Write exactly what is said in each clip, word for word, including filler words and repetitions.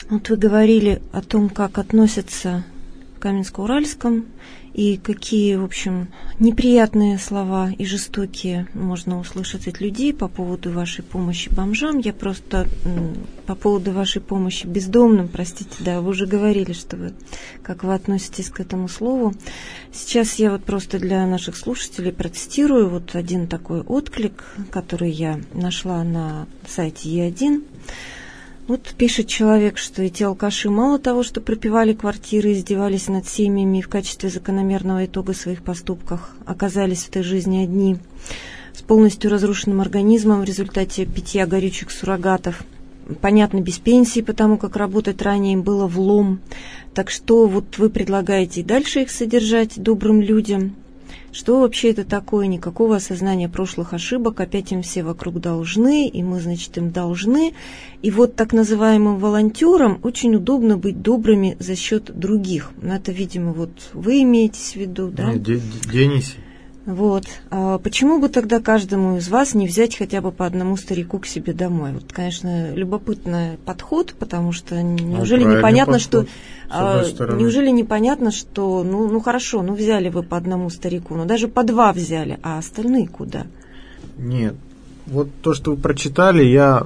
Вот вы говорили о том, как относятся в Каменск-Уральском, и какие, в общем, неприятные слова и жестокие можно услышать от людей по поводу вашей помощи бомжам. Я просто по поводу вашей помощи бездомным, простите, да, вы уже говорили, что вы, как вы относитесь к этому слову. Сейчас я вот просто для наших слушателей процитирую вот один такой отклик, который я нашла на сайте Е один. Вот пишет человек, что эти алкаши мало того, что пропивали квартиры, издевались над семьями и в качестве закономерного итога своих поступков оказались в этой жизни одни, с полностью разрушенным организмом в результате питья горючих суррогатов. Понятно, без пенсии, потому как работать ранее им было влом. Так что вот вы предлагаете и дальше их содержать добрым людям. Что вообще это такое? Никакого осознания прошлых ошибок, опять им все вокруг должны, и мы, значит, им должны. И вот так называемым волонтерам очень удобно быть добрыми за счет других. Но это, видимо, вот вы имеете в виду, да? Денис. Вот. А почему бы тогда каждому из вас не взять хотя бы по одному старику к себе домой? Вот, конечно, любопытный подход, потому что неужели ну, непонятно, подход, что а, неужели непонятно, что ну, ну хорошо, ну взяли вы по одному старику, но даже по два взяли, а остальные куда? Нет. Вот то, что вы прочитали, я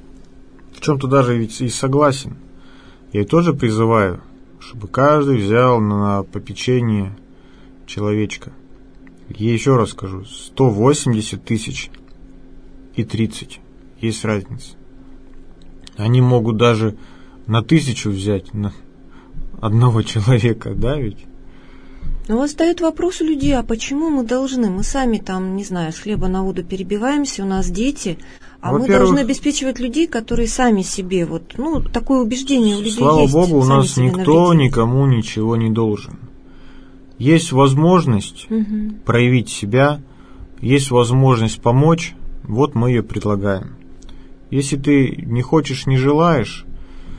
в чем-то даже ведь и согласен. Я тоже призываю, чтобы каждый взял на попечение человечка. Я еще раз скажу, сто восемьдесят тысяч и тридцать, есть разница. Они могут даже на тысячу взять на одного человека, да ведь? Но восстает вопрос у людей, а почему мы должны? Мы сами там, не знаю, с хлеба на воду перебиваемся, у нас дети, а Во-первых, мы должны обеспечивать людей, которые сами себе, вот, ну, такое убеждение у людей слава есть. Слава Богу, у нас никто навредить. никому ничего не должен. Есть возможность угу. проявить себя, есть возможность помочь, вот мы ее предлагаем. Если ты не хочешь, не желаешь,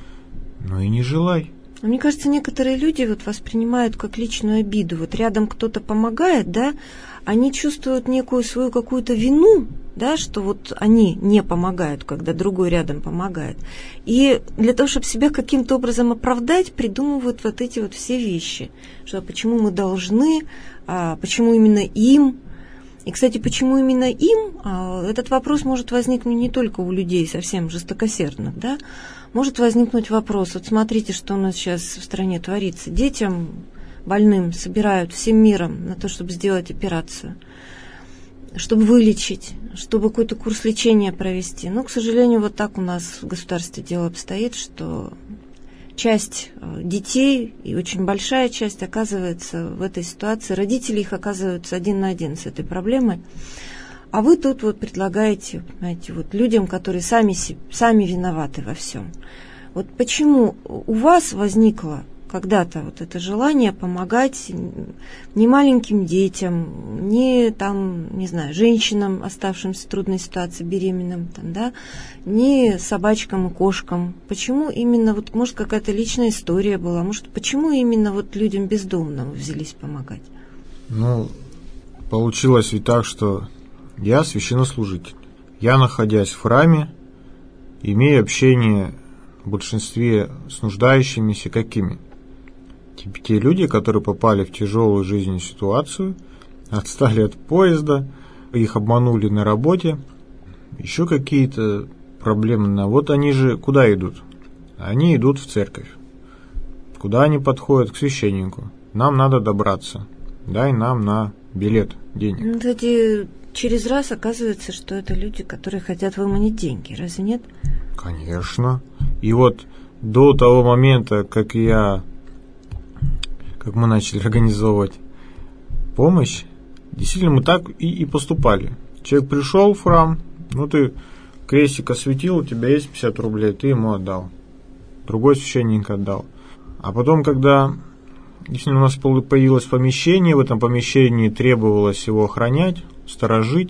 ну и не желай. Мне кажется, некоторые люди вот воспринимают как личную обиду. Вот рядом кто-то помогает, да, они чувствуют некую свою какую-то вину, да, что вот они не помогают, когда другой рядом помогает. И для того, чтобы себя каким-то образом оправдать, придумывают вот эти вот все вещи. Что почему мы должны, а почему именно им. И, кстати, почему именно им, а, этот вопрос может возникнуть не только у людей совсем жестокосердных, да, может возникнуть вопрос, вот смотрите, что у нас сейчас в стране творится. Детям больным собирают всем миром на то, чтобы сделать операцию, чтобы вылечить, чтобы какой-то курс лечения провести. Но, к сожалению, вот так у нас в государстве дело обстоит, что часть детей, и очень большая часть, оказывается в этой ситуации, родители их оказываются один на один с этой проблемой. А вы тут вот предлагаете, знаете, вот людям, которые сами, сами виноваты во всем. Вот почему у вас возникло когда-то вот это желание помогать не маленьким детям, не там, не знаю, женщинам, оставшимся в трудной ситуации, беременным, там, да, не собачкам и кошкам. Почему именно, вот, может, какая-то личная история была, может, почему именно вот людям бездомным взялись помогать? Ну, получилось ведь так, что я священнослужитель. Я, находясь в храме, имею общение в большинстве с нуждающимися какими? Те люди, которые попали в тяжелую жизненную ситуацию, отстали от поезда, их обманули на работе, еще какие-то проблемы. Вот они же куда идут? Они идут в церковь. Куда они подходят? К священнику. Нам надо добраться. Дай нам на билет денег. Кстати, через раз оказывается, что это люди, которые хотят выманить деньги. Разве нет? Конечно. И вот до того момента, как я... как мы начали организовывать помощь, действительно мы так и, и поступали. Человек пришел в храм, ну ты крестик осветил, у тебя есть пятьдесят рублей, ты ему отдал. Другой священник отдал. А потом, когда действительно у нас появилось помещение, в этом помещении требовалось его охранять, сторожить,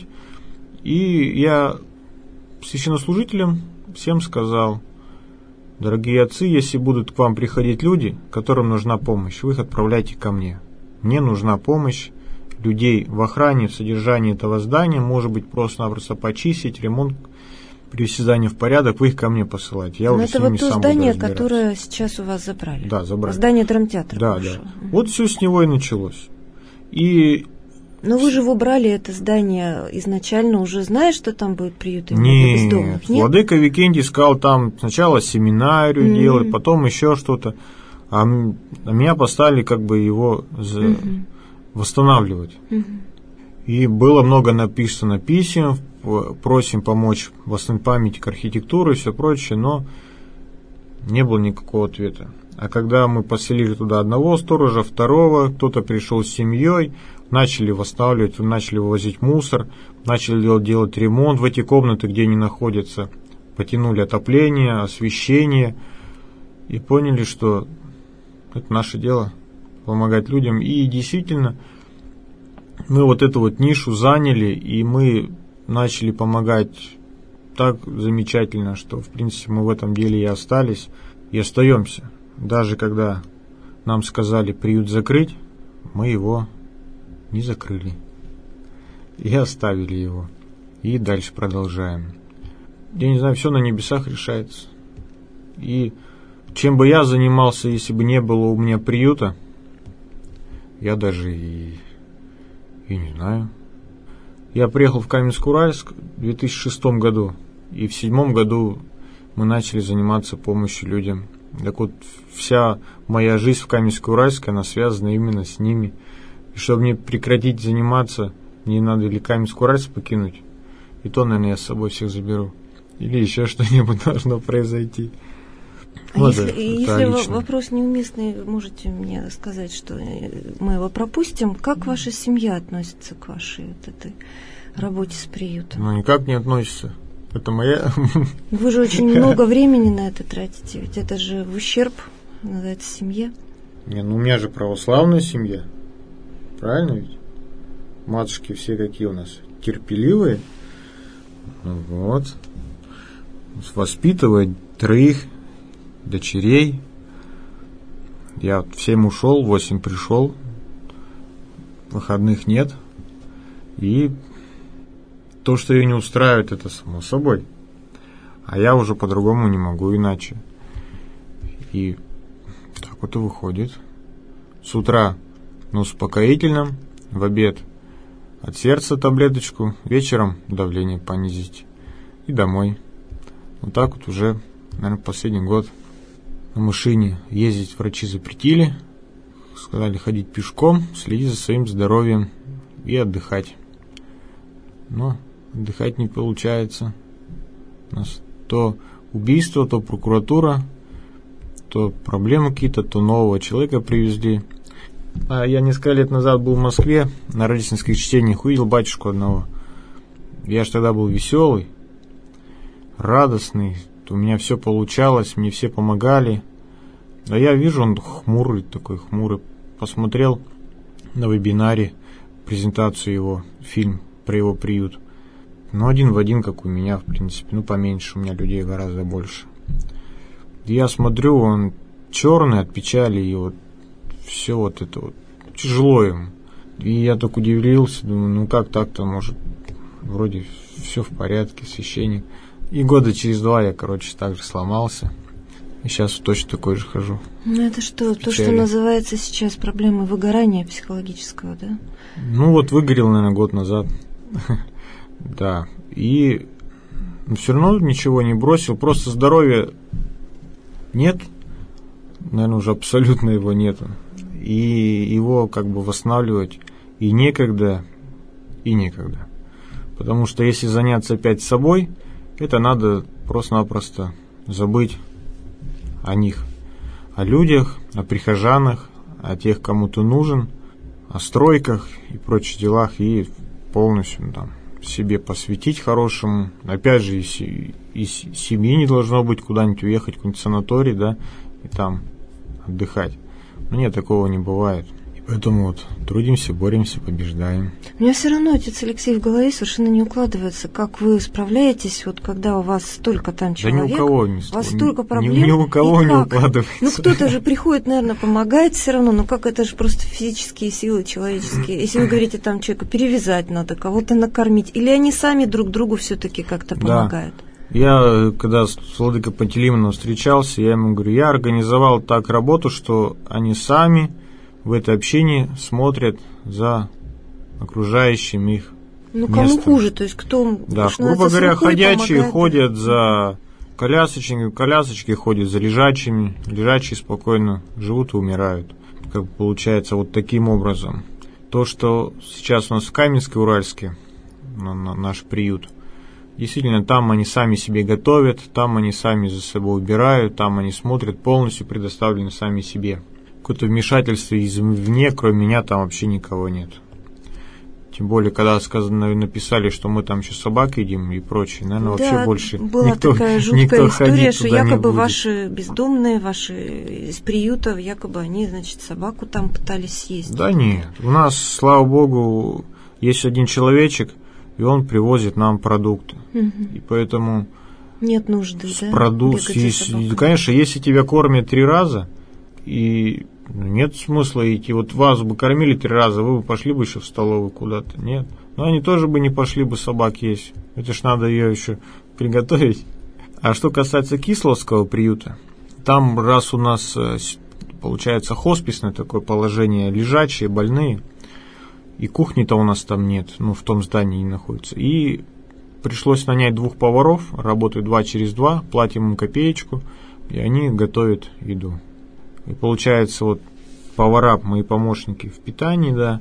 и я священнослужителям всем сказал: дорогие отцы, если будут к вам приходить люди, которым нужна помощь, вы их отправляйте ко мне. Мне нужна помощь людей в охране, в содержании этого здания, может быть, просто-напросто почистить, ремонт привести здание в порядок, вы их ко мне посылаете. Я Но уже это с ними вот то сам здание, буду разбираться. которое сейчас у вас забрали. Да, забрали. Здание драмтеатра. Да, бывшего. да. Вот все с него и началось. И... Но вы же выбрали это здание изначально, уже зная, что там будет приют именно Нет, бездомных, нет? владыка Викентий сказал там сначала семинарию mm-hmm. делать, потом еще что-то. А, а меня поставили как бы его за... mm-hmm. восстанавливать. Mm-hmm. И было много написано писем, просим помочь восстановить память к архитектуре и все прочее, но не было никакого ответа. А когда мы поселили туда одного сторожа, второго, кто-то пришел с семьей, начали восстанавливать, начали вывозить мусор, начали делать, делать ремонт в эти комнаты, где они находятся, потянули отопление, освещение и поняли, что это наше дело помогать людям. И действительно, мы вот эту вот нишу заняли, и мы начали помогать так замечательно, что, в принципе, мы в этом деле и остались, и остаемся. Даже когда нам сказали приют закрыть, мы его не закрыли. И оставили его. И дальше продолжаем. Я не знаю, все на небесах решается. И чем бы я занимался, если бы не было у меня приюта, я даже и, и не знаю. Я приехал в Каменск-Уральск в две тысячи шестом году, и в две тысячи седьмом году мы начали заниматься помощью людям. Так вот, вся моя жизнь в Каменск-Уральске, она связана именно с ними. И чтобы мне прекратить заниматься, мне надо или Каменск-Уральск покинуть, и то, наверное, я с собой всех заберу. Или еще что-нибудь должно произойти. А Вот если, это, если это вопрос неуместный, можете мне сказать, что мы его пропустим. Как ваша семья относится к вашей вот этой работе с приютом? Ну, никак не относится. Это моя... Вы же очень много времени на это тратите, ведь это же в ущерб, называется, семье. Не, ну у меня же православная семья. Правильно ведь? Матушки все какие у нас? Терпеливые. Ну вот. Воспитывать троих дочерей. Я в семь ушел, в восемь пришел. Выходных нет. И то, что ее не устраивает, это само собой. А я уже по-другому не могу иначе. И так вот и выходит. С утра на успокоительном, в обед от сердца таблеточку, вечером давление понизить и домой. Вот так вот уже, наверное, последний год. На машине ездить врачи запретили, сказали ходить пешком, следить за своим здоровьем и отдыхать. Но отдыхать не получается. У нас то убийство, то прокуратура, то проблемы какие-то, то нового человека привезли. А я несколько лет назад был в Москве на рождественских чтениях, увидел батюшку одного. Я же тогда был веселый, радостный, у меня все получалось, мне все помогали. А я вижу, он хмурый такой, хмурый. Посмотрел на вебинаре презентацию его, фильм про его приют. Ну, один в один, как у меня, в принципе. Ну, поменьше, у меня людей гораздо больше. Я смотрю, он черный от печали, и вот все вот это вот тяжело ему. И я так удивился, думаю, ну как так-то, может, вроде все в порядке, священник. И года через два я, короче, так же сломался. И сейчас точно такой же хожу. Ну это что, то, что называется сейчас проблемой выгорания психологического, да? Ну вот выгорел, наверное, год назад. Да. И все равно ничего не бросил, просто здоровья нет. Наверное, уже абсолютно его нету. И его как бы восстанавливать и некогда, и некогда. Потому что если заняться опять собой, это надо просто-напросто забыть о них, о людях, о прихожанах, о тех, кому ты нужен, о стройках и прочих делах, и полностью там себе посвятить хорошему. Опять же, и, и семьи не должно быть, куда-нибудь уехать, в какой-нибудь санаторий, да, и там отдыхать. Но нет, такого не бывает. И поэтому вот трудимся, боремся, побеждаем. У меня все равно, отец Алексей, в голове совершенно не укладывается, как вы справляетесь, вот когда у вас столько там человек. Да ни у кого не у вас столько проблем. Ни, ни у кого не укладывается. Ну кто-то же приходит, наверное, помогает все равно, но как это же просто физические силы человеческие. Если вы говорите, там человека перевязать надо, кого-то накормить, или они сами друг другу все-таки как-то помогают? Да. Я, когда с владыкой Пантелеймоном встречался, я ему говорю, я организовал так работу, что они сами в это общении смотрят за окружающим их Ну, кому местом. хуже, то есть кто... Да, что грубо говоря, ходячие помогает. ходят за колясочниками, колясочки ходят за лежачими, лежачие спокойно живут и умирают. Как получается вот таким образом. То, что сейчас у нас в Каменске-Уральске, на, на наш приют, действительно, там они сами себе готовят, там они сами за собой убирают, там они смотрят, полностью предоставлены сами себе. Какое-то вмешательство извне, кроме меня, там вообще никого нет. Тем более, когда сказано, написали, что мы там еще собак едим и прочее, наверное, да, вообще больше была никто, такая жуткая никто история, что якобы не ваши бездомные, ваши из приютов, якобы они, значит, собаку там пытались съесть. Да нет, у нас, слава богу, есть один человечек, и он привозит нам продукты. Угу. И поэтому... Нет нужды, да? Продукт, если, конечно, если тебя кормят три раза, и нет смысла идти. Вот вас бы кормили три раза, вы бы пошли бы еще в столовую куда-то. Нет. Но они тоже бы не пошли бы собак есть. Это ж надо ее еще приготовить. А что касается Кисловского приюта, там раз у нас получается хосписное такое положение, лежачие, больные, и кухни-то у нас там нет, ну в том здании не находится. И пришлось нанять двух поваров, работают два через два, платим им копеечку, и они готовят еду. И получается, вот повара, мои помощники в питании, да,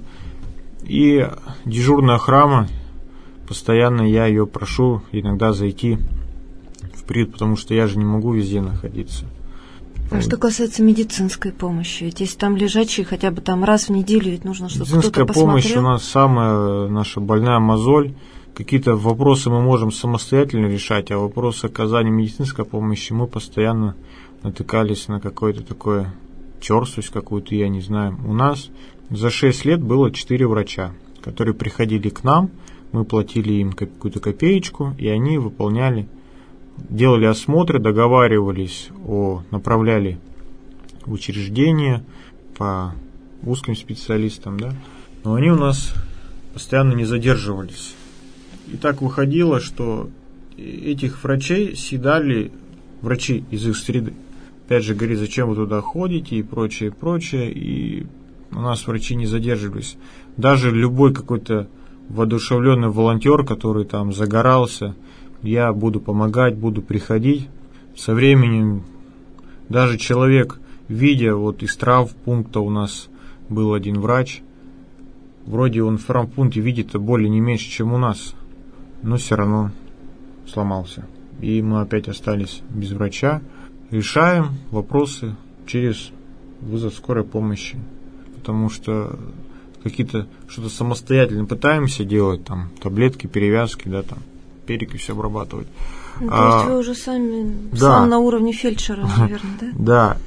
и дежурная охрана, постоянно я ее прошу иногда зайти в приют, потому что я же не могу везде находиться. А вот. Что касается медицинской помощи, ведь если там лежачие хотя бы там раз в неделю, ведь нужно, чтобы кто-то посмотрел. Медицинская помощь у нас самая наша больная мозоль. Какие-то вопросы мы можем самостоятельно решать, а вопросы оказания медицинской помощи мы постоянно натыкались на какое-то такое черствость какую-то, я не знаю. У нас за шесть лет было четыре врача, которые приходили к нам, мы платили им какую-то копеечку, и они выполняли, делали осмотры, договаривались, о, направляли в учреждения по узким специалистам, да. Но они у нас постоянно не задерживались. И так выходило, что этих врачей съедали врачи из их среды. Опять же, говорит, зачем вы туда ходите и прочее, прочее. И у нас врачи не задерживались. Даже любой какой-то воодушевленный волонтер, который там загорался, я буду помогать, буду приходить. Со временем даже человек, видя вот из травмпункта у нас был один врач, вроде он в травмпункте видит боли не меньше, чем у нас, но все равно сломался. И мы опять остались без врача. Решаем вопросы через вызов скорой помощи, потому что какие-то что-то самостоятельно пытаемся делать, там таблетки, перевязки, да, там перекись обрабатывать. Ну, то а, есть вы уже сами да. сам на уровне фельдшера, наверное, да? Да.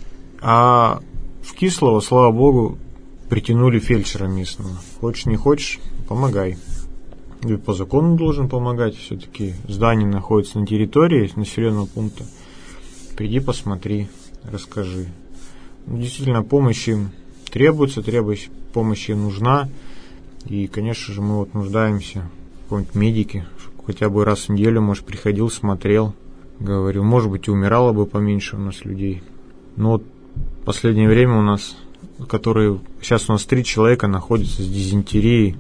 А в Кислово, слава богу, притянули фельдшера местного. Хочешь, не хочешь, помогай. И по закону должен помогать. Все-таки здание находится на территории населенного пункта. Приди, посмотри, расскажи. Действительно, помощь им требуется, требуется, помощь им нужна. И, конечно же, мы вот нуждаемся в каком-нибудь медике, чтобы хотя бы раз в неделю, может, приходил, смотрел. Говорю, может быть, и умирало бы поменьше у нас людей. Но вот в последнее время у нас, которые, сейчас у нас три человека находятся с дизентерией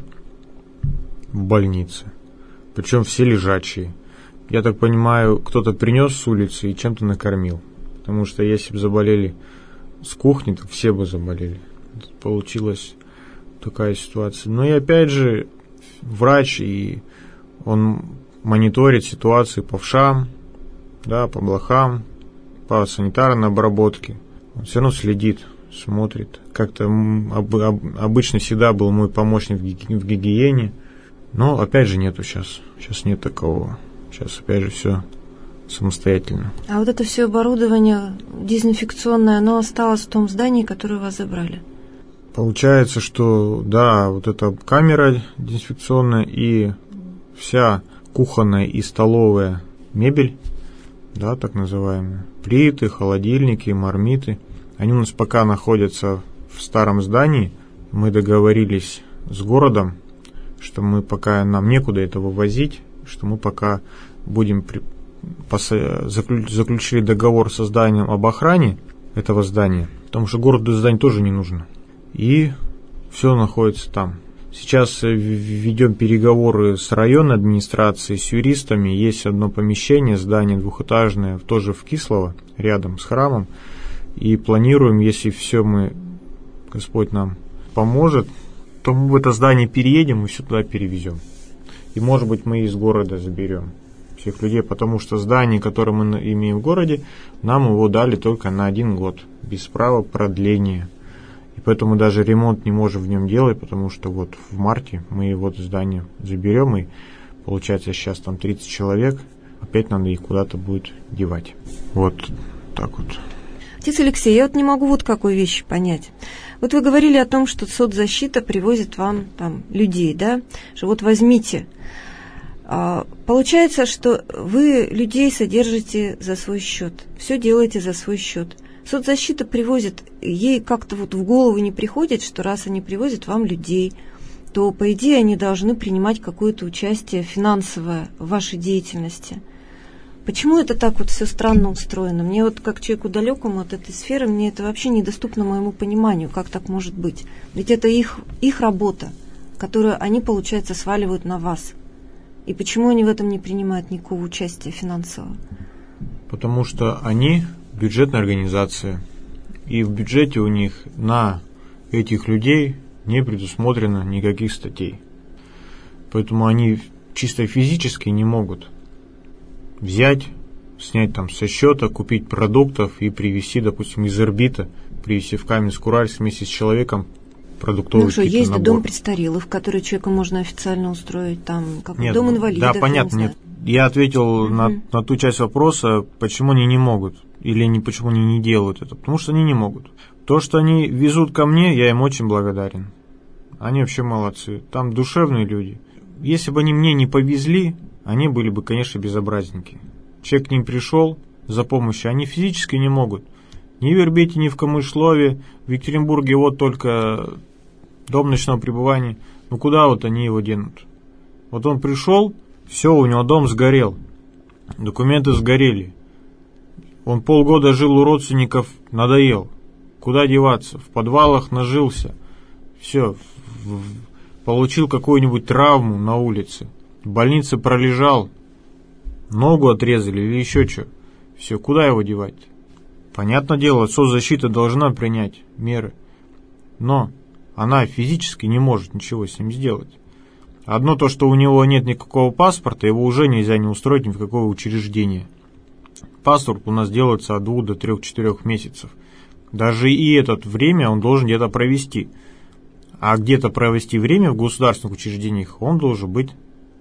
в больнице. Причем все лежачие. Я так понимаю, кто-то принес с улицы и чем-то накормил. Потому что если бы заболели с кухни, то все бы заболели. Получилась такая ситуация. Но и опять же, врач, и он мониторит ситуацию по вшам, да, по блохам, по санитарной обработке. Он все равно следит, смотрит. Как-то об, об, обычно всегда был мой помощник в, ги, в гигиене. Но опять же нету сейчас. Сейчас нет такого. Сейчас опять же все самостоятельно. А вот это все оборудование дезинфекционное, оно осталось в том здании, которое вас забрали? Получается, что да, вот эта камера дезинфекционная и вся кухонная и столовая мебель, да, так называемые, плиты, холодильники, мармиты, они у нас пока находятся в старом здании. Мы договорились с городом, что мы пока нам некуда это вывозить, что мы пока будем при, заключили договор со зданием об охране этого здания, потому что городу здание тоже не нужно. И все находится там. Сейчас ведем переговоры с районной администрацией, с юристами. Есть одно помещение, здание двухэтажное, тоже в Кислово, рядом с храмом. И планируем, если все мы, Господь нам поможет, то мы в это здание переедем и все туда перевезем. И, может быть, мы из города заберем всех людей, потому что здание, которое мы имеем в городе, нам его дали только на один год, без права продления. И поэтому даже ремонт не можем в нем делать, потому что вот в марте мы его здание заберем, и получается сейчас там тридцать человек, опять надо их куда-то будет девать. Вот так вот. Отец Алексей, я вот не могу вот какой вещи понять. Вот вы говорили о том, что соцзащита привозит вам там людей, да, что вот возьмите. Получается, что вы людей содержите за свой счет, все делаете за свой счет. Соцзащита привозит, ей как-то вот в голову не приходит, что раз они привозят вам людей, то, по идее, они должны принимать какое-то участие финансовое в вашей деятельности. Почему это так вот все странно устроено? Мне вот, как человеку далекому от этой сферы, мне это вообще недоступно моему пониманию, как так может быть. Ведь это их, их работа, которую они, получается, сваливают на вас. И почему они в этом не принимают никакого участия финансового? Потому что они бюджетная организация, и в бюджете у них на этих людей не предусмотрено никаких статей. Поэтому они чисто физически не могут взять, снять там со счета, купить продуктов и привезти, допустим, из Ирбита, привезти в Каменск-Уральск вместе с человеком продуктовый ну, что, есть набор. Дом престарелых, в который человека можно официально устроить, там, как нет, дом инвалидов. Да, понятно. Нет. Я ответил угу. на, на ту часть вопроса, почему они не могут, или не, почему они не делают это. Потому что они не могут. То, что они везут ко мне, я им очень благодарен. Они вообще молодцы. Там душевные люди. Если бы они мне не повезли, они были бы, конечно, безобразники. Человек к ним пришел за помощью, они физически не могут. Ни в Ирбите, ни в Камышлове, в Екатеринбурге вот только дом ночного пребывания. Ну куда вот они его денут? Вот он пришел, все, у него дом сгорел, документы сгорели. Он полгода жил у родственников, надоел. Куда деваться? В подвалах нажился. Все, получил какую-нибудь травму на улице. В больнице пролежал, ногу отрезали или еще что. Все, куда его девать? Понятное дело, соцзащита должна принять меры, но она физически не может ничего с ним сделать. Одно то, что у него нет никакого паспорта, его уже нельзя не устроить ни в какое учреждение. Паспорт у нас делается от двух до трех-четырех месяцев. Даже и это время он должен где-то провести. А где-то провести время в государственных учреждениях он должен быть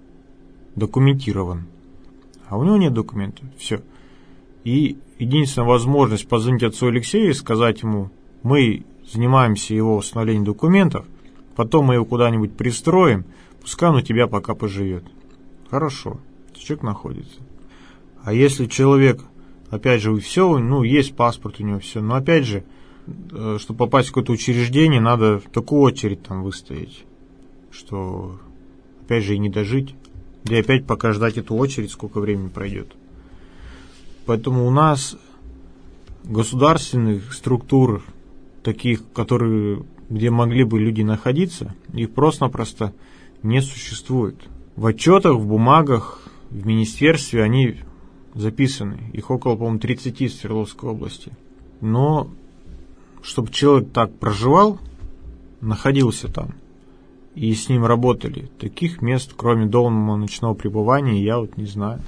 документирован. А у него нет документов. Все. И единственная возможность позвонить отцу Алексею и сказать ему: мы занимаемся его восстановлением документов, потом мы его куда-нибудь пристроим, пускай он у тебя пока поживет. Хорошо, человек находится. А если человек, опять же, все, ну, есть паспорт у него, все, но опять же, чтобы попасть в какое-то учреждение, надо такую очередь там выстоять, что, опять же, и не дожить, да и опять пока ждать эту очередь, сколько времени пройдет. Поэтому у нас государственных структур, таких, которые, где могли бы люди находиться, их просто-напросто не существует. В отчетах, в бумагах, в министерстве они записаны. Их около, по-моему, тридцати в Свердловской области. Но чтобы человек так проживал, находился там, и с ним работали, таких мест, кроме дома ночного пребывания, я вот не знаю.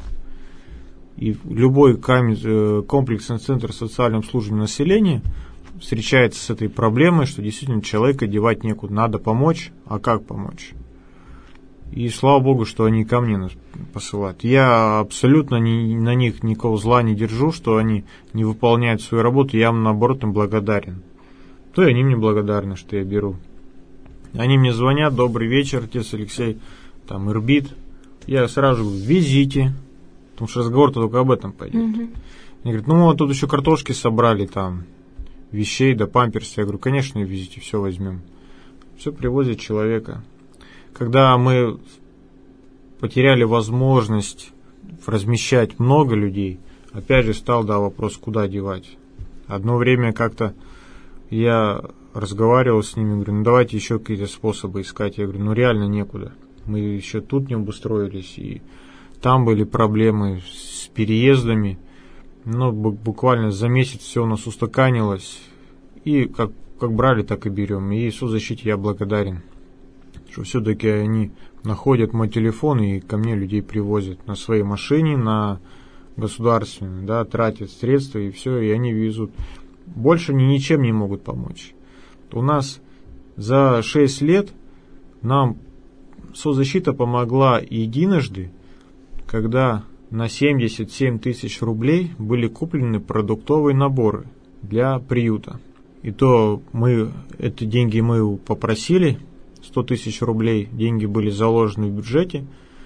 И любой комплексный центр социального обслуживания населения встречается с этой проблемой, что действительно человека девать некуда, надо помочь, а как помочь? И слава Богу, что они ко мне нас посылают. Я абсолютно не, на них никакого зла не держу, что они не выполняют свою работу, я им, наоборот, им благодарен. То и они мне благодарны, что я беру. Они мне звонят: добрый вечер, отец Алексей, там Ирбит. Я сразу говорю: везите, потому что разговор-то только об этом пойдет. Mm-hmm. Они говорят: ну вот тут еще картошки собрали, там вещей, да памперсы. Я говорю: конечно, везите, все возьмем. Все привозят человека. Когда мы потеряли возможность размещать много людей, опять же стал, да, вопрос, куда девать. Одно время как-то я разговаривал с ними, говорю, ну давайте еще какие-то способы искать. Я говорю, ну реально некуда. Мы еще тут не обустроились, и там были проблемы с переездами. Ну, буквально за месяц все у нас устаканилось. И как, как брали, так и берем. И соцзащите я благодарен, что все-таки они находят мой телефон и ко мне людей привозят на своей машине, на государственную, да, тратят средства и все, и они везут. Больше они ничем не могут помочь. У нас за шесть лет нам соцзащита помогла единожды, когда на семьдесят семь тысяч рублей были куплены продуктовые наборы для приюта. И то мы, эти деньги мы попросили, сто тысяч рублей, деньги были заложены в бюджете,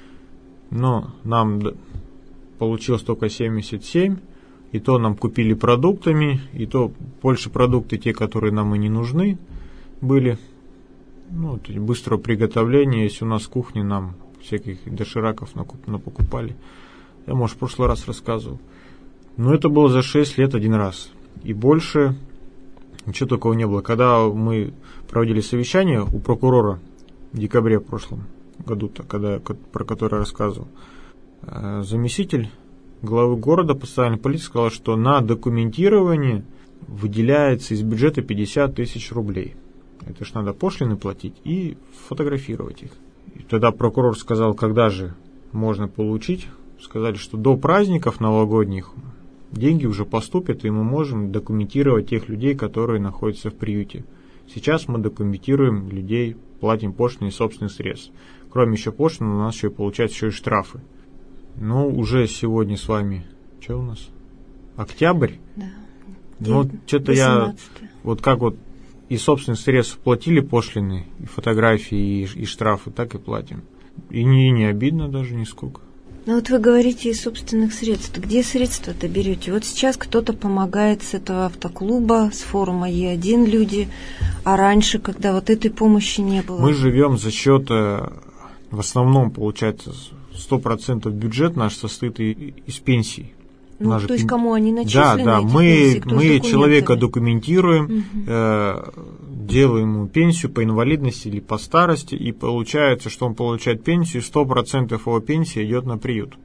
но нам получилось только семьдесят семь, и то нам купили продуктами, и то больше продукты, те, которые нам и не нужны были. Ну, быстрого приготовления, если у нас в кухне нам всяких дошираков напокупали. Я, может, в прошлый раз рассказывал. Но это было за шесть лет один раз. И больше ничего такого не было. Когда мы проводили совещание у прокурора в декабре в прошлом году, когда, про который я рассказывал, заместитель главы города по социальной политике сказал, что на документирование выделяется из бюджета пятьдесят тысяч рублей. Это ж надо пошлины платить и фотографировать их. И тогда прокурор сказал, когда же можно получить. Сказали, что до праздников новогодних деньги уже поступят, и мы можем документировать тех людей, которые находятся в приюте. Сейчас мы документируем людей, платим пошлины из собственных средств. Кроме еще пошлин, у нас еще получается еще и штрафы. Ну, уже сегодня с вами, что у нас? Октябрь? Да. Ну, вот что-то я, вот как вот из собственных средств платили пошлины, и фотографии, и, и штрафы, так и платим. И не, и не обидно даже нисколько. Ну вот вы говорите из собственных средств. Где средства-то берете? Вот сейчас кто-то помогает с этого автоклуба, с форума Е один люди, а раньше, когда вот этой помощи не было? Мы живем за счет, в основном, получается, сто процентов бюджет наш состоит из пенсий. Ну, то есть пен... кому они начислены? Да, да, мы, мы человека документируем, угу. э, делаем ему пенсию по инвалидности или по старости, и получается, что он получает пенсию, сто процентов его пенсии идет на приют.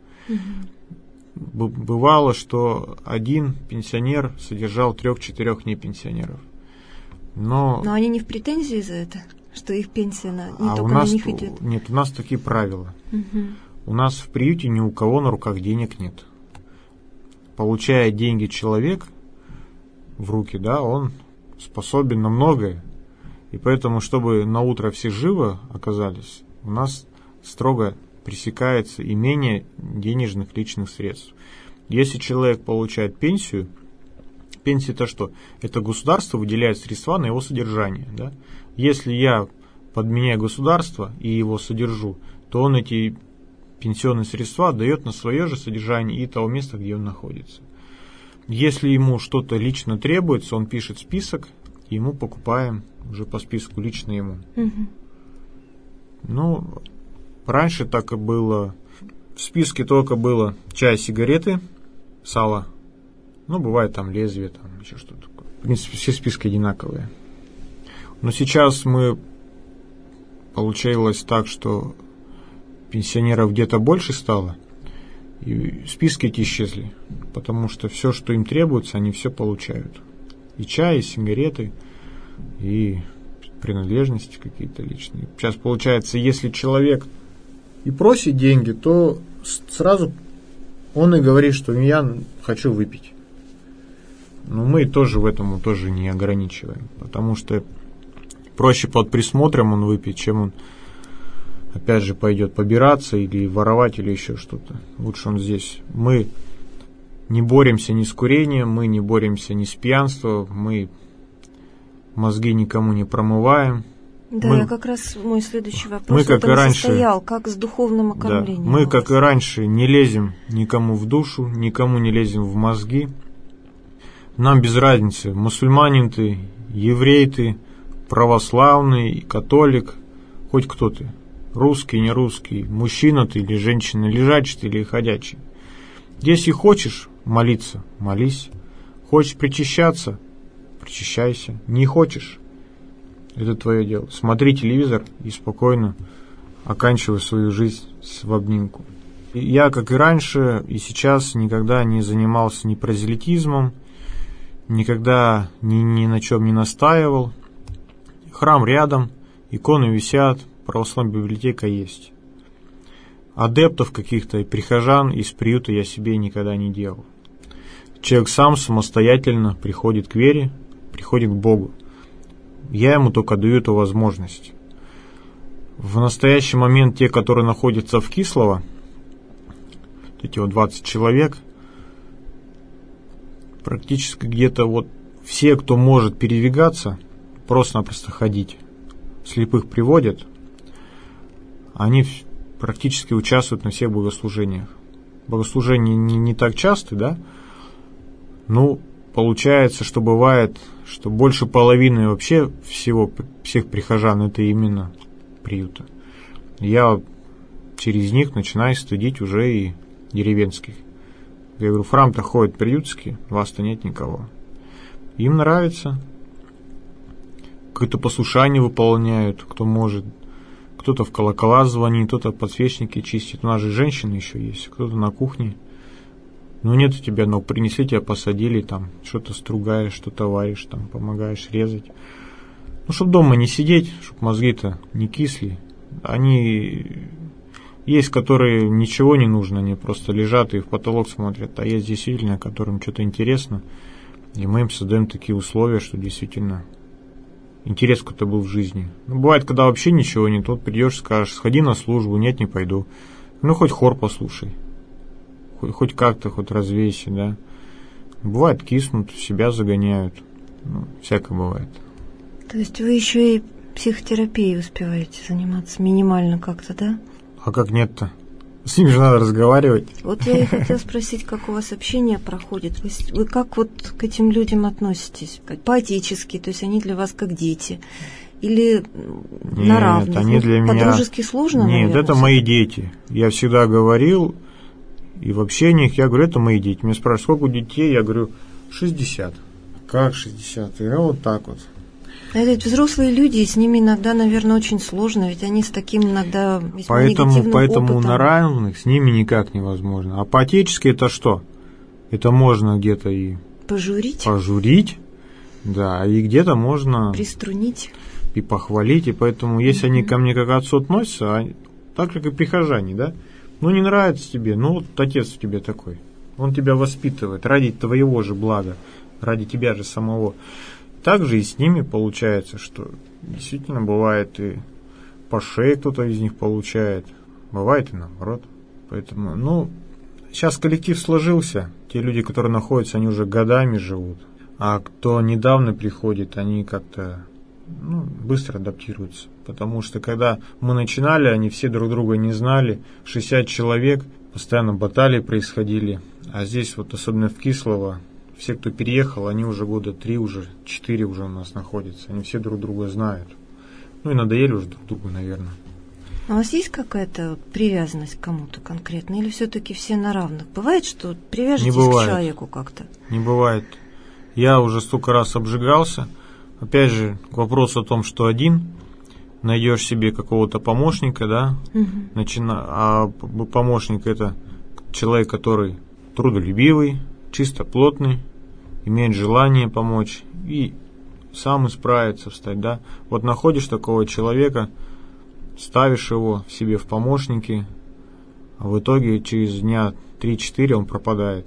Угу. Бывало, что один пенсионер содержал трех-четырех непенсионеров. Но... Но они не в претензии за это, что их пенсия на... не а только у нас, на них идет? Нет, у нас такие правила. Угу. У нас в приюте ни у кого на руках денег нет. Получая деньги человек в руки, да, он способен на многое. И поэтому, чтобы на утро все живы оказались, у нас строго пресекается имение денежных личных средств. Если человек получает пенсию, пенсия это что? Это государство выделяет средства на его содержание. Да? Если я подменяю государство и его содержу, то он эти пенсионные средства отдает на свое же содержание и того места, где он находится. Если ему что-то лично требуется, он пишет список, и ему покупаем уже по списку лично ему. Угу. Ну, раньше так и было. В списке только было чай, сигареты, сало. Ну, бывает там лезвие, там еще что-то такое. В принципе, все списки одинаковые. Но сейчас мы получилось так, что пенсионеров где-то больше стало, и списки эти исчезли, потому что все, что им требуется, они все получают. И чай, и сигареты, и принадлежности какие-то личные. Сейчас получается, если человек и просит деньги, то сразу он и говорит, что я хочу выпить. Но мы тоже в этом тоже не ограничиваем, потому что проще под присмотром он выпить, чем он опять же пойдет побираться или воровать или еще что-то. Лучше он здесь. Мы не боремся ни с курением, мы не боремся ни с пьянством, мы мозги никому не промываем. Да, мы, как раз мой следующий вопрос мы, как и раньше, состоял, как с духовным окормлением. Да, мы, как и раньше, не лезем никому в душу, никому не лезем в мозги. Нам без разницы, мусульманин ты, еврей ты, православный, католик, хоть кто ты. Русский, не русский, мужчина ты или женщина, лежачий ты или ходячий. Если хочешь молиться, молись. Хочешь причащаться, причащайся. Не хочешь, это твое дело. Смотри телевизор и спокойно оканчивай свою жизнь в обнимку. Я, как и раньше, и сейчас никогда не занимался ни прозелитизмом, никогда ни, ни на чем не настаивал. Храм рядом, иконы висят, православная библиотека есть. Адептов каких-то и прихожан из приюта я себе никогда не делал. Человек сам самостоятельно приходит к вере, приходит к Богу. Я ему только даю эту возможность. В настоящий момент те, которые находятся в Кислово, эти вот двадцать человек, практически где-то вот все, кто может передвигаться, просто-напросто ходить, слепых приводят, они практически участвуют на всех богослужениях. Богослужения не, не так часто, да? Ну, получается, что бывает, что больше половины вообще всего, всех прихожан это именно приюта. Я через них начинаю стыдить уже и деревенских. Я говорю, в храм-то ходят приютские, вас-то нет никого. Им нравится. Какое-то послушание выполняют, кто может. Кто-то в колокола звонит, кто-то подсвечники чистит. У нас же женщины еще есть, кто-то на кухне. Ну нет у тебя, но принесли, тебя посадили, там что-то стругаешь, что-то варишь, там помогаешь резать. Ну, чтобы дома не сидеть, чтобы мозги-то не кисли. Они есть, которые ничего не нужно, они просто лежат и в потолок смотрят, а есть действительно, которым что-то интересно. И мы им создаем такие условия, что действительно интерес какой-то был в жизни. Ну, бывает, когда вообще ничего нет, вот придешь, скажешь, сходи на службу, нет, не пойду. Ну, хоть хор послушай. Хоть как-то, хоть развейся, да. Бывает, киснут, себя загоняют. Ну, всякое бывает. То есть вы еще и психотерапией успеваете заниматься минимально как-то, да? А как нет-то? С ними же надо разговаривать. Вот я и хотела спросить, как у вас общение проходит. Вы, вы как вот к этим людям относитесь? По-отечески, то есть они для вас как дети? Или нет, на равных? Они ну, для по-дружески меня... сложно, Нет, наверное, это мои дети. Я всегда говорил, и в общениях я говорю, это мои дети. Меня спрашивают, сколько у детей? Я говорю, шестьдесят. Как шестьдесят? Я говорю, вот так вот. Это ведь взрослые люди, и с ними иногда, наверное, очень сложно, ведь они с таким иногда весьма поэтому, негативным поэтому опытом. на равных с ними никак невозможно. А по-отечески это что? Это можно где-то и пожурить, пожурить, да, и где-то можно приструнить и похвалить, и поэтому, если mm-hmm. они ко мне как к отцу относятся, а так как и прихожане, да, ну не нравится тебе, ну вот отец в тебе такой, он тебя воспитывает ради твоего же блага, ради тебя же самого. Также и с ними получается, что действительно бывает и по шее кто-то из них получает, бывает и наоборот. Поэтому, ну, сейчас коллектив сложился, те люди, которые находятся, они уже годами живут, а кто недавно приходит, они как-то ну, быстро адаптируются. Потому что когда мы начинали, они все друг друга не знали, шестьдесят человек, постоянно баталии происходили, а здесь вот особенно в Кислово, все, кто переехал, они уже года три, уже четыре уже у нас находятся. Они все друг друга знают. Ну и надоели уже друг другу, наверное. А у вас есть какая-то привязанность к кому-то конкретно? Или все-таки все на равных? Бывает, что привяжетесь к человеку как-то? Не бывает. Я уже столько раз обжигался. Опять же, к вопросу о том, что один, найдешь себе какого-то помощника, да, угу. Начина... а помощник это человек, который трудолюбивый, чистоплотный, имеет желание помочь и сам исправиться, встать, да. Вот находишь такого человека, ставишь его себе в помощники, а в итоге через дня три-четыре он пропадает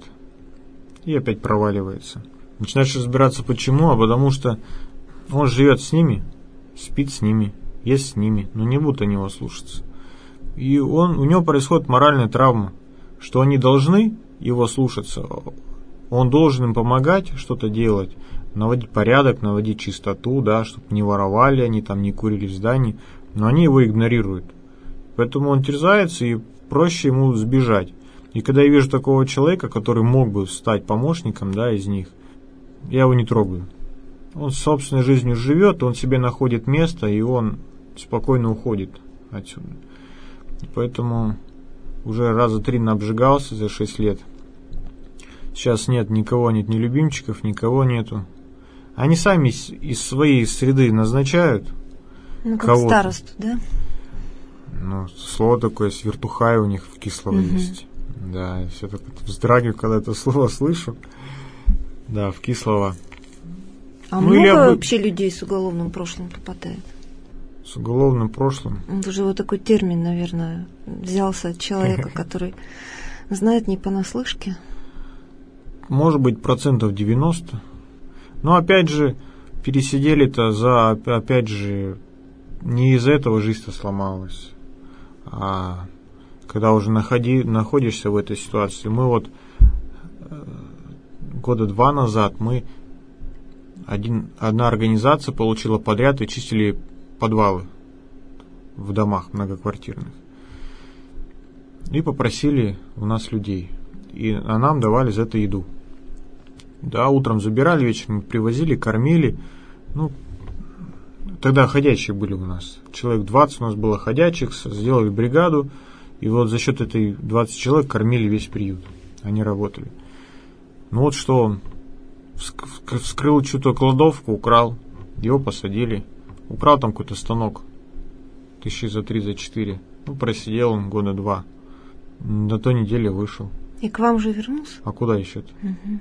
и опять проваливается. Начинаешь разбираться почему, а потому что он живет с ними, спит с ними, ест с ними, но не будут они его слушаться. И он, у него происходит моральная травма, что они должны его слушаться, он должен им помогать что-то делать, наводить порядок, наводить чистоту, да, чтобы не воровали они, там, не курили в здании, но они его игнорируют. Поэтому он терзается, и проще ему сбежать. И когда я вижу такого человека, который мог бы стать помощником, да, из них, я его не трогаю. Он собственной жизнью живет, он себе находит место, и он спокойно уходит отсюда. И поэтому уже раза три наобжигался за шесть лет. Сейчас нет никого, нет ни любимчиков, никого нету. Они сами из, из своей среды назначают. Ну, как кого-то. Старосту, да? Ну, слово такое, свертухай у них в Кислово угу. есть. Да, я все так вздрагиваю, когда это слово слышу. Да, в Кислово. А ну, много я... вообще людей с уголовным прошлым попадает? С уголовным прошлым? Это же вот такой термин, наверное, взялся от человека, который знает не понаслышке. Может быть, процентов девяносто. Но опять же, пересидели-то за, опять же, не из-за этого жизнь-то сломалась. А когда уже находи, находишься в этой ситуации, мы вот э, года два назад мы один, одна организация получила подряд и чистили подвалы в домах многоквартирных. И попросили у нас людей. И а нам давали за это еду. Да, утром забирали, вечером привозили, кормили. Ну, тогда ходячие были у нас. Человек двадцать у нас было ходячих, сделали бригаду. И вот за счет этой двадцати человек кормили весь приют. Они работали. Ну вот что он вскрыл чью-то кладовку, украл. Его посадили. Украл там какой-то станок. Тысячи за три, за четыре. Ну, просидел он года два. На той неделе вышел. И к вам же вернулся? А куда еще-то? Угу.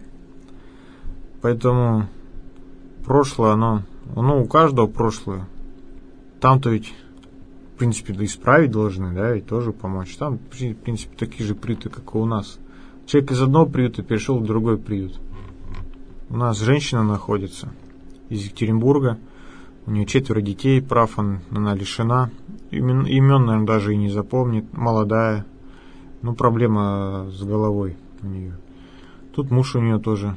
Поэтому прошлое, оно, оно у каждого прошлое. Там-то ведь, в принципе, да исправить должны, да, ведь тоже помочь. Там, в принципе, такие же приюты, как и у нас. Человек из одного приюта перешел в другой приют. У нас женщина находится из Екатеринбурга. У нее четверо детей, прав он, она лишена. Имен, имен, наверное, даже и не запомнит. Молодая. Ну, проблема с головой у нее. Тут муж у нее тоже.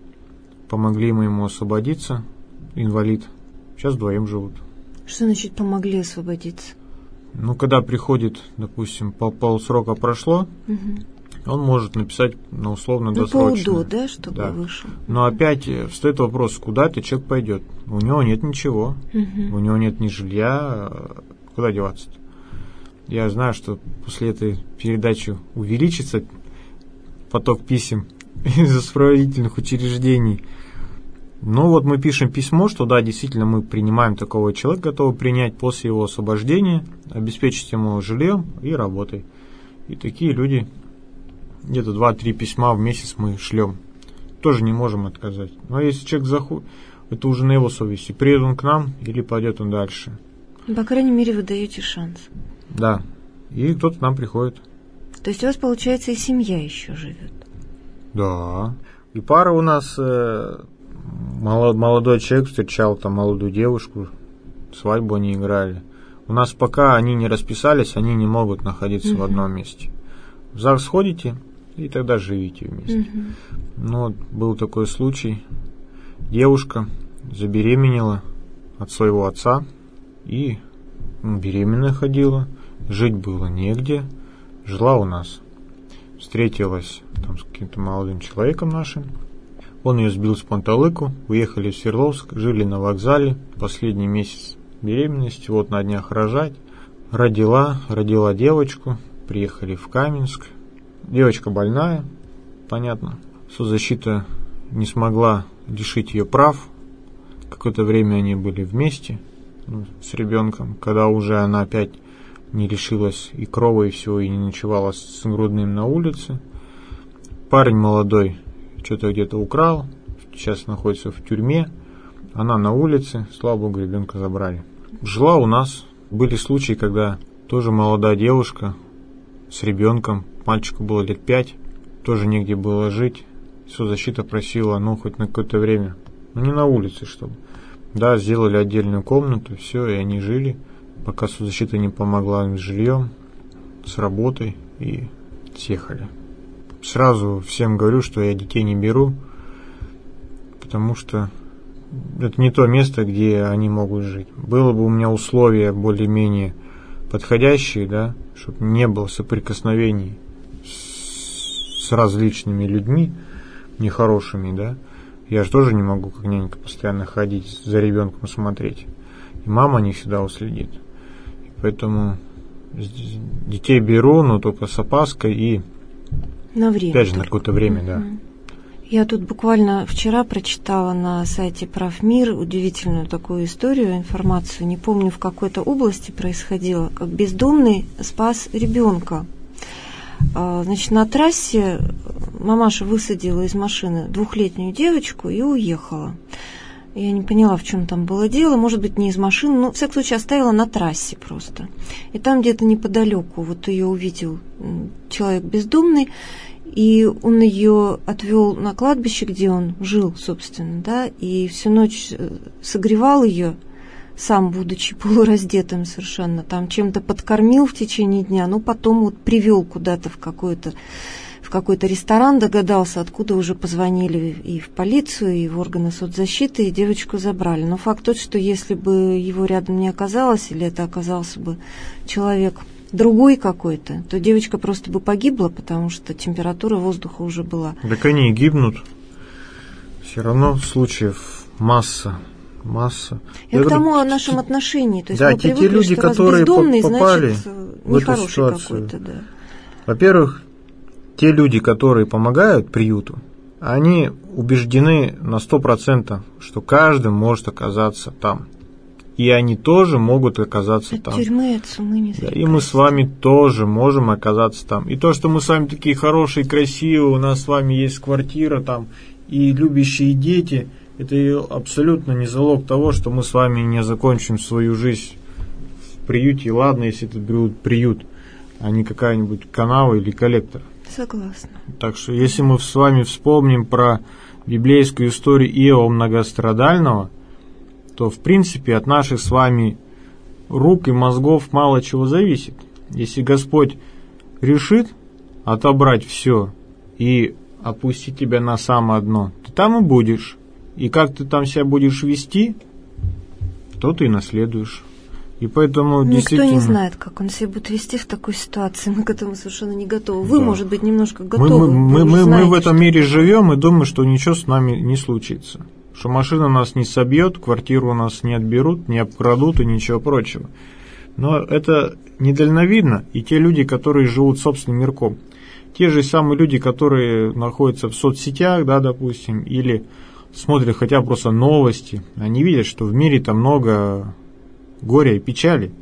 Помогли мы ему освободиться. Инвалид. Сейчас вдвоем живут. Что значит помогли освободиться? Ну, когда приходит, допустим, пол, полсрока прошло, угу. он может написать на условно-досрочно. Ну, полудо, да, чтобы да. вышел. Но опять встает вопрос, куда этот человек пойдет? У него нет ничего. Угу. У него нет ни жилья. Куда деваться-то? Я знаю, что после этой передачи увеличится поток писем из исправительных учреждений. Ну вот мы пишем письмо, что да, действительно мы принимаем такого человека, готовы принять после его освобождения, обеспечить ему жильем и работой. И такие люди, где-то два-три письма в месяц мы шлем. Тоже не можем отказать. Но если человек заходит, это уже на его совести. Приедет он к нам или пойдет он дальше. По крайней мере, вы даете шанс. Да. И кто-то к нам приходит. То есть у вас, получается, и семья еще живет? Да. И пара у нас... Э, молодой человек встречал там молодую девушку. Свадьбу они играли. У нас пока они не расписались, они не могут находиться uh-huh. в одном месте. В ЗАГС сходите, и тогда живите вместе. Uh-huh. Ну, был такой случай. Девушка забеременела от своего отца. И ну, беременная ходила. Жить было негде. Жила у нас. Встретилась там с каким-то молодым человеком нашим. Он ее сбил с панталыку. Уехали в Свердловск. Жили на вокзале. Последний месяц беременности. Вот на днях рожать. Родила. Родила девочку. Приехали в Каменск. Девочка больная. Понятно. Соцзащита не смогла лишить ее прав. Какое-то время они были вместе ну, с ребенком. Когда уже она опять не лишилась и крова, и всего, и не ночевала с грудным на улице. Парень молодой что-то где-то украл, сейчас находится в тюрьме. Она на улице, слава богу, ребенка забрали. Жила у нас. Были случаи, когда тоже молодая девушка с ребенком, мальчику было лет пять, тоже негде было жить. Соцзащита просила, ну, хоть на какое-то время, ну, не на улице, чтобы. Да, сделали отдельную комнату, все, и они жили. Пока соцзащита не помогла им с жильем, с работой, и съехали. Сразу всем говорю, что я детей не беру, потому что это не то место, где они могут жить. Было бы у меня условия более-менее подходящие, да, чтобы не было соприкосновений с, с различными людьми нехорошими, да. Я же тоже не могу как нянька постоянно ходить за ребенком смотреть. И мама не всегда уследит. Поэтому детей беру, но только с опаской и на время. Опять же, на какое-то время, да. Я тут буквально вчера прочитала на сайте «Правмир» удивительную такую историю, информацию. Не помню, в какой-то области происходило, как бездомный спас ребенка. Значит, на трассе мамаша высадила из машины двухлетнюю девочку и уехала. Я не поняла, в чем там было дело. Может быть, не из машины, но, в всяком случае, оставила на трассе просто. И там где-то неподалеку вот ее увидел человек бездомный, и он ее отвел на кладбище, где он жил, собственно, да, и всю ночь согревал ее, сам, будучи полураздетым совершенно, там чем-то подкормил в течение дня, но потом вот привел куда-то в какой-то в какой-то ресторан, догадался, откуда уже позвонили и в полицию, и в органы соцзащиты, и девочку забрали. Но факт тот, что если бы его рядом не оказалось, или это оказался бы человек другой какой-то, то девочка просто бы погибла, потому что температура воздуха уже была. Так они и гибнут. Все равно случаев масса. Масса. Я, Я к тому о нашем отношении. То есть да, мы те, привыкли, те люди, что которые бездомный, попали значит, в эту ситуацию. Да. Во-первых, те люди, которые помогают приюту, они убеждены на сто процентов, что каждый может оказаться там. И они тоже могут оказаться от там. Тюрьмы, от сумы не да, и мы с вами тоже можем оказаться там. И то, что мы с вами такие хорошие, красивые, у нас с вами есть квартира там, и любящие дети, это абсолютно не залог того, что мы с вами не закончим свою жизнь в приюте. И ладно, если это будет приют, а не какая-нибудь канава или коллектор. Согласна. Так что, если мы с вами вспомним про библейскую историю Иова многострадального, то, в принципе, от наших с вами рук и мозгов мало чего зависит. Если Господь решит отобрать все и опустить тебя на самое дно, то там и будешь. И как ты там себя будешь вести, то ты и наследуешь. И поэтому Никто действительно... не знает, как он себя будет вести в такой ситуации. Мы к этому совершенно не готовы. Вы, да. может быть, немножко Мы, готовы. мы, мы, знаете, мы в этом что... мире живем и думаем, что ничего с нами не случится. Что машина нас не собьет, квартиру у нас не отберут, не обкрадут и ничего прочего. Но это недальновидно. И те люди, которые живут собственным мирком, те же самые люди, которые находятся в соцсетях, да, допустим, или смотрят хотя бы просто новости, они видят, что в мире там много горя и печали,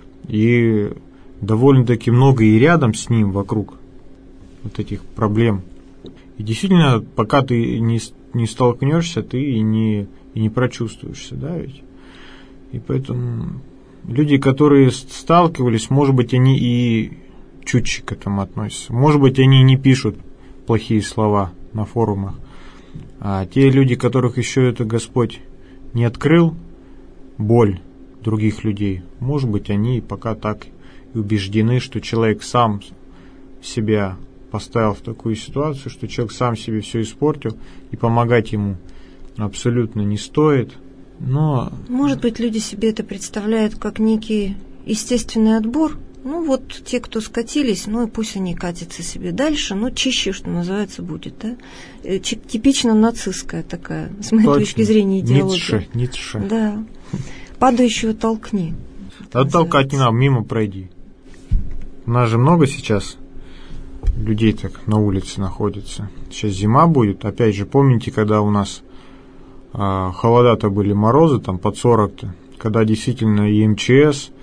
и довольно-таки много и рядом с ним вокруг вот этих проблем. И действительно, пока ты не, не столкнешься, ты и не, и не прочувствуешься, да, ведь? И поэтому люди, которые сталкивались, может быть, они и чуть-чуть к этому относятся. Может быть, они не пишут плохие слова на форумах. А те люди, которых еще это Господь не открыл, боль других людей, может быть, они пока так и убеждены, что человек сам себя поставил в такую ситуацию, что человек сам себе все испортил, и помогать ему абсолютно не стоит. Но... Может быть, люди себе это представляют как некий естественный отбор. Ну, вот те, кто скатились, ну, и пусть они катятся себе дальше, но чище, что называется, будет, да? Типично нацистская такая, с моей Точно. точки зрения, идеология. Ницше, Ницше. Да. Падающего толкни. Оттолкать не надо, мимо пройди. У нас же много сейчас людей так на улице находится. Сейчас зима будет. Опять же, помните, когда у нас а, холода-то были, морозы там под сорок-то, когда действительно и эм че эс,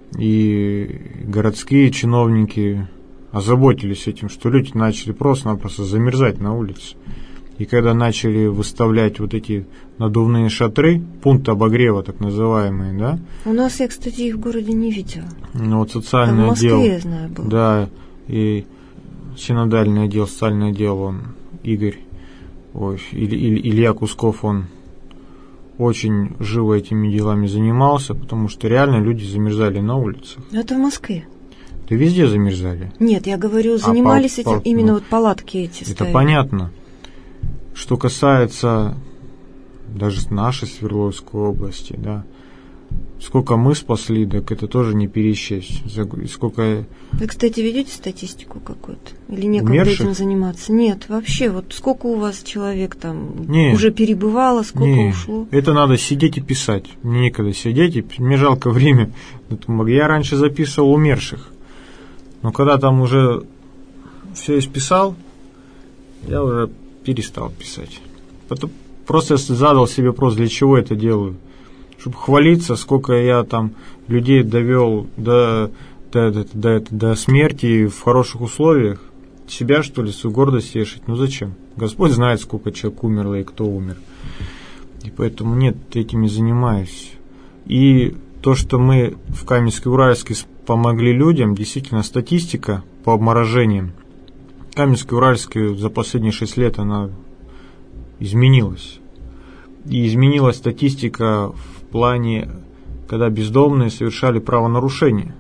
и городские чиновники озаботились этим, что люди начали просто-напросто замерзать на улице. И когда начали выставлять вот эти надувные шатры, пункты обогрева так называемые, да? У нас, я, кстати, их в городе не видела. Ну вот социальный Там в Москве, отдел, я знаю, был. Да, и синодальный отдел, социальный отдел, он, Игорь, ой, или, или, Илья Кусков, он очень живо этими делами занимался, потому что реально люди замерзали на улицах. Это в Москве. Да везде замерзали. Нет, я говорю, занимались а, этим, пал, именно ну, вот палатки эти это ставили. Понятно. Что касается даже нашей Свердловской области, да, сколько мы спасли, так это тоже не пересчесть. Сколько... Вы, кстати, ведете статистику какую-то? Или некогда этим заниматься? Нет, вообще, вот сколько у вас человек там не, уже перебывало, сколько не, ушло? Это надо сидеть и писать. Мне некогда сидеть, и мне жалко время. Я раньше записывал умерших. Но когда там уже все исписал, я уже перестал писать. Потом просто задал себе вопрос, для чего это делаю. Чтобы хвалиться, сколько я там людей довел до, до, до, до, до смерти в хороших условиях. Себя, что ли, свою гордость тешить? Ну зачем? Господь знает, сколько человек умерло и кто умер. И поэтому нет, этим не занимаюсь. И то, что мы в Каменске-Уральске помогли людям, действительно, статистика по обморожениям. Каменске-Уральске за последние шесть лет она изменилась. И изменилась статистика в плане, когда бездомные совершали правонарушения.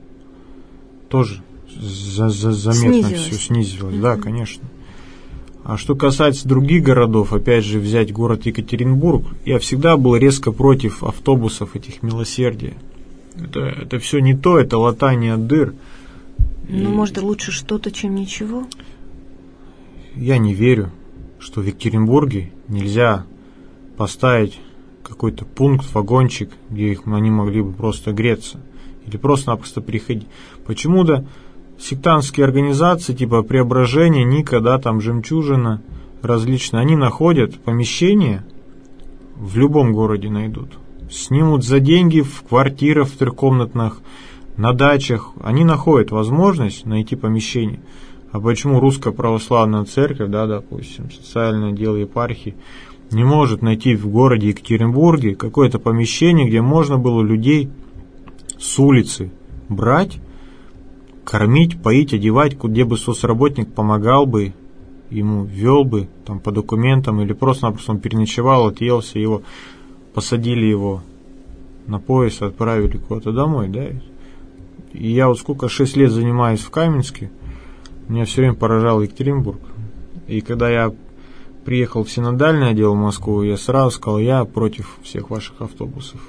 Тоже за, за, заметно снизилось. Все снизилось. Mm-hmm. Да, конечно. А что касается других городов, опять же, взять город Екатеринбург, я всегда был резко против автобусов этих милосердия. Это, это все не то, это латание дыр. Ну, и может, лучше что-то, чем ничего? Я не верю, что в Екатеринбурге нельзя поставить какой-то пункт, вагончик, где их, они могли бы просто греться. Или просто-напросто приходить. Почему-то сектантские организации, типа Преображение, Ника, да, там Жемчужина, различные, они находят помещения, в любом городе найдут. Снимут за деньги в квартирах, в трехкомнатных, на дачах. Они находят возможность найти помещение. А почему Русская Православная Церковь, да, допустим, социальное дело епархии, не может найти в городе Екатеринбурге какое-то помещение, где можно было людей с улицы брать, кормить, поить, одевать, где бы соцработник помогал бы ему, вел бы там по документам, или просто-напросто он переночевал, отъелся, его посадили его на поезд, отправили куда-то домой, да. И я вот сколько, шесть лет занимаюсь в Каменске, меня все время поражал Екатеринбург. И когда я приехал в синодальный отдел в Москву, я сразу сказал, я против всех ваших автобусов.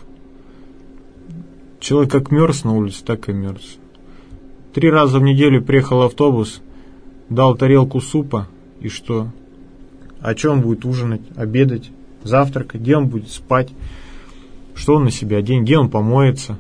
Человек как мерз на улице, так и мерз. Три раза в неделю приехал автобус, дал тарелку супа, и что? О чем будет ужинать, обедать, завтракать, где он будет спать, что он на себя оденет, где он помоется?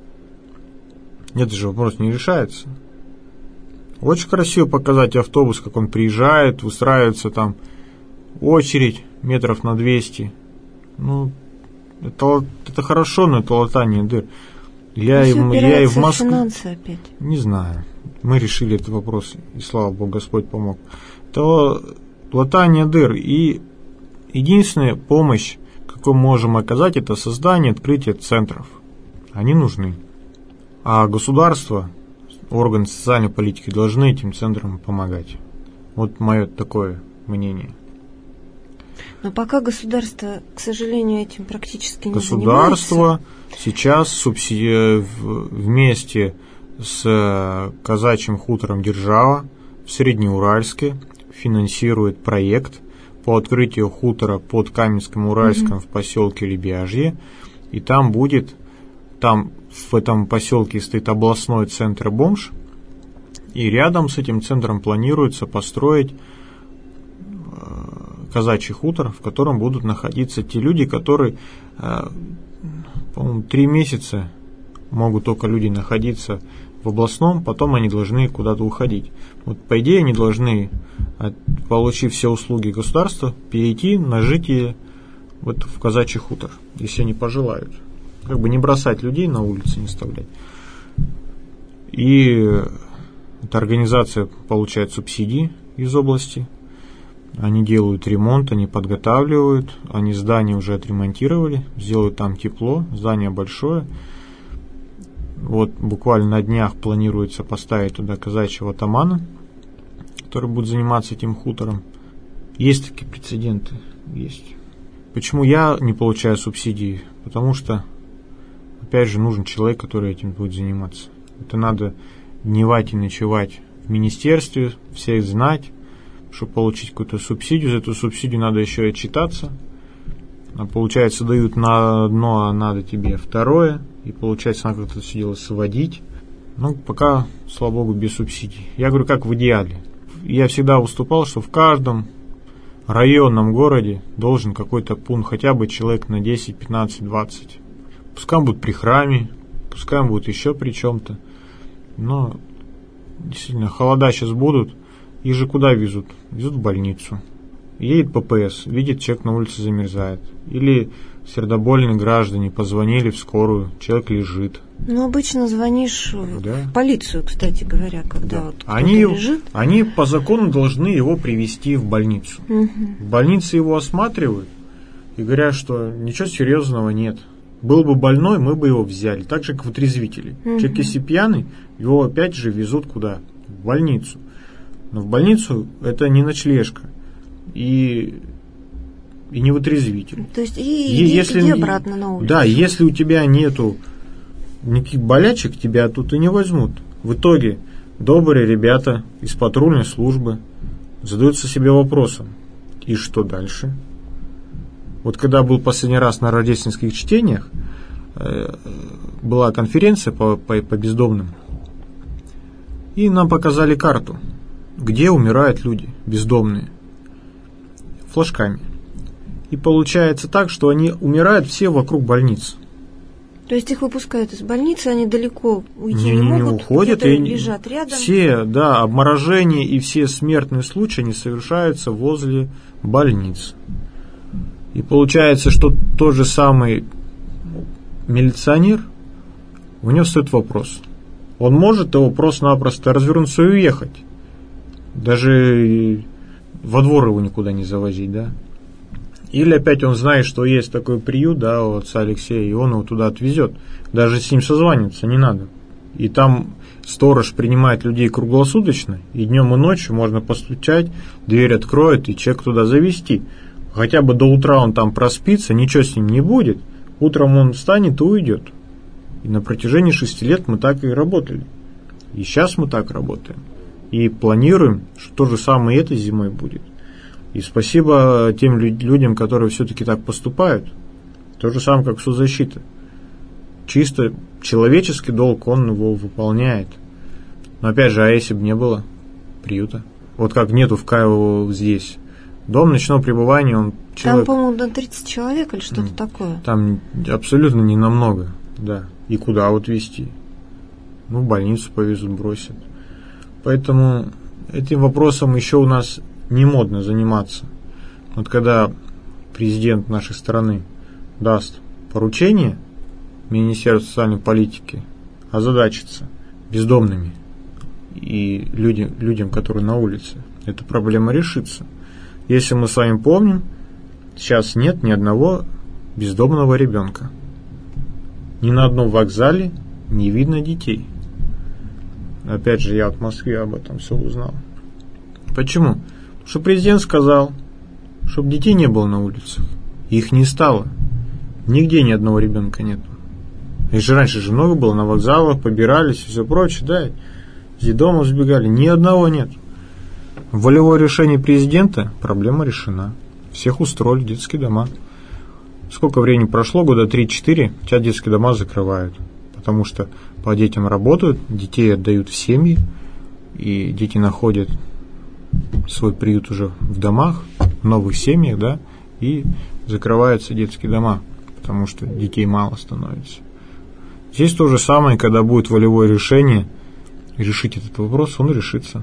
Этот же вопрос не решается. Очень красиво показать автобус, как он приезжает, устраивается там очередь метров на двести. Ну, это, это хорошо, но это латание дыр. Я, и, я и в Москве... финансы опять. Не знаю. Мы решили этот вопрос, и слава Богу, Господь помог. То латание дыр. И единственная помощь, какую мы можем оказать, это создание, открытие центров. Они нужны. А государство, органы социальной политики должны этим центрам помогать. Вот мое такое мнение. Но пока государство, к сожалению, этим практически не государство занимается. Сейчас субсиди... вместе с казачьим хутором Держава в Среднеуральске финансирует проект по открытию хутора под Каменском-Уральском mm-hmm. в поселке Лебяжье. И там будет, там в этом поселке стоит областной центр бомж, и рядом с этим центром планируется построить казачий хутор, в котором будут находиться те люди, которые, по-моему, три месяца могут только люди находиться в областном, потом они должны куда-то уходить. Вот по идее они должны, получив все услуги государства, перейти на житие вот в казачий хутор, если они пожелают. Как бы не бросать людей на улице, не оставлять. И эта организация получает субсидии из области. Они делают ремонт, они подготавливают, они здание уже отремонтировали, сделают там тепло, здание большое. Вот буквально на днях планируется поставить туда казачьего атамана, который будет заниматься этим хутором. Есть такие прецеденты, есть. Почему я не получаю субсидии? Потому что, опять же, нужен человек, который этим будет заниматься. Это надо дневать и ночевать в министерстве, всех знать, чтобы получить какую-то субсидию. За эту субсидию надо еще и отчитаться. А получается, дают на одно, а надо тебе второе. И получается, надо как-то все дело сводить. Ну, пока, слава богу, без субсидий. Я говорю, как в идеале. Я всегда выступал, что в каждом районном городе должен какой-то пункт, хотя бы человек на десять, пятнадцать, двадцать. Пускай он будет при храме, пускай он будет еще при чем-то. Но, действительно, холода сейчас будут. Их же куда везут? Везут в больницу. едет ППС, видит, человек на улице замерзает. Или сердобольные граждане позвонили в скорую, человек лежит. Ну, обычно звонишь да. в полицию, кстати говоря, когда да. вот кто-то они, лежит. Они по закону должны его привезти в больницу. Угу. В больнице его осматривают и говорят, что ничего серьезного нет. Был бы больной, мы бы его взяли. Так же, как вытрезвители. Угу. Человек, если пьяный, его опять же везут куда? В больницу. Но в больницу это не ночлежка. И... и не вытрезвитель. То есть и, и если, иди обратно на улицу. Да, если у тебя нету никаких болячек, тебя тут и не возьмут. В итоге добрые ребята из патрульной службы задаются себе вопросом, и что дальше? Вот когда был последний раз на рождественских чтениях, э, была конференция по, по, по бездомным, и нам показали карту, где умирают люди бездомные, флажками. И получается так, что они умирают все вокруг больниц. То есть их выпускают из больницы, они далеко уйти не, не, не могут, уходят, и лежат рядом. Все, да, обморожения и все смертные случаи, они совершаются возле больниц. И получается, что тот же самый милиционер, у него стоит вопрос. Он может его просто-напросто развернуться и уехать. Даже во двор его никуда не завозить, да? Или опять он знает, что есть такой приют, да, у отца Алексея, и он его туда отвезет. Даже с ним созваниваться не надо. И там сторож принимает людей круглосуточно, и днем и ночью можно постучать, дверь откроет, и человек туда завести. Хотя бы до утра он там проспится, ничего с ним не будет. Утром он встанет и уйдет. И на протяжении шести лет мы так и работали. И сейчас мы так работаем. И планируем, что то же самое и этой зимой будет. И спасибо тем людям, которые все-таки так поступают. То же самое, как соцзащита. Чисто человеческий долг, он его выполняет. Но опять же, а если бы не было приюта? Вот как нету в Каево здесь. Дом ночного пребывания, он человек... Там, по-моему, до тридцать человек или что-то mm. такое. Там абсолютно не намного, да. И куда вот везти? Ну, в больницу повезут, бросят. Поэтому этим вопросом еще у нас не модно заниматься. Вот когда президент нашей страны даст поручение Министерству социальной политики озадачиться бездомными и люди, людям, которые на улице, эта проблема решится. Если мы с вами помним, сейчас нет ни одного бездомного ребенка. Ни на одном вокзале не видно детей. Опять же, я от Москвы об этом все узнал. Почему? Потому что президент сказал, чтобы детей не было на улицах. Их не стало. Нигде ни одного ребенка нет. Их же раньше же много было, на вокзалах побирались и все прочее, да, из дома сбегали. Ни одного нет. Волевое решение президента, проблема решена. Всех устроили в детские дома. Сколько времени прошло, года три-четыре, сейчас детские дома закрывают. Потому что по детям работают, детей отдают в семьи, и дети находят свой приют уже в домах, в новых семьях, да, и закрываются детские дома, потому что детей мало становится. Здесь то же самое, когда будет волевое решение решить этот вопрос, он решится.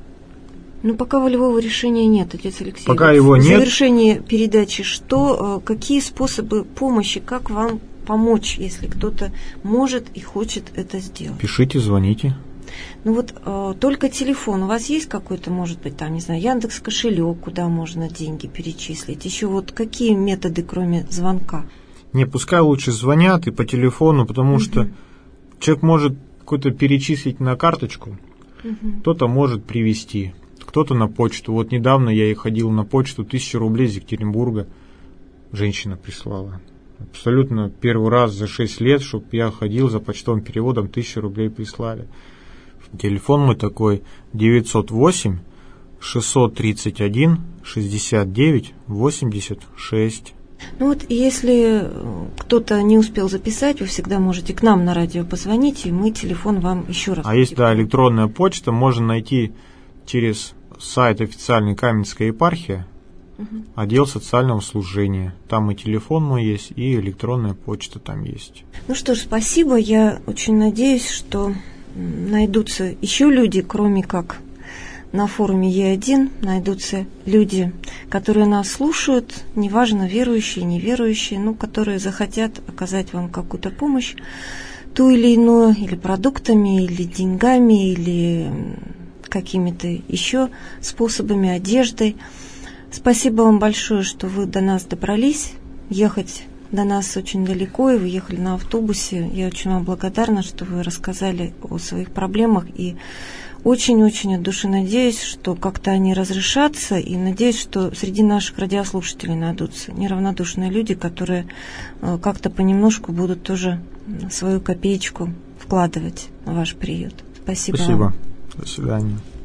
Ну, пока волевого решения нет, отец Алексей. Пока его нет. В завершении передачи, что, какие способы помощи, как вам помочь, если кто-то может и хочет это сделать? Пишите, звоните. Ну вот э, только телефон. У вас есть какой-то, может быть, там, не знаю, Яндекс кошелек, куда можно деньги перечислить? Еще вот какие методы, кроме звонка? Не, пускай лучше звонят и по телефону, потому угу. что человек может какой-то перечислить на карточку, угу. кто-то может привезти, кто-то на почту. Вот недавно я и ходил на почту, тысячу рублей из Екатеринбурга женщина прислала. Абсолютно первый раз за шесть лет, чтобы я ходил за почтовым переводом, тысячу рублей прислали. Телефон мой такой девятьсот восемь шестьсот тридцать один шестьдесят девять восемьдесят шесть. Ну вот, если кто-то не успел записать, вы всегда можете к нам на радио позвонить, и мы телефон вам еще раз. А есть, да, электронная почта, можно найти через сайт официальной Каменской епархии, угу. отдел социального служения. Там и телефон мой есть, и электронная почта там есть. Ну что ж, спасибо. Я очень надеюсь, что найдутся еще люди, кроме как на форуме Е один найдутся люди, которые нас слушают, неважно, верующие, неверующие, ну, которые захотят оказать вам какую-то помощь, ту или иную, или продуктами, или деньгами, или какими-то еще способами, одеждой. Спасибо вам большое, что вы до нас добрались. Ехать до нас очень далеко, и вы ехали на автобусе. Я очень вам благодарна, что вы рассказали о своих проблемах, и очень-очень от души надеюсь, что как-то они разрешатся, и надеюсь, что среди наших радиослушателей найдутся неравнодушные люди, которые как-то понемножку будут тоже свою копеечку вкладывать в ваш приют. Спасибо. Спасибо. Вам. До свидания.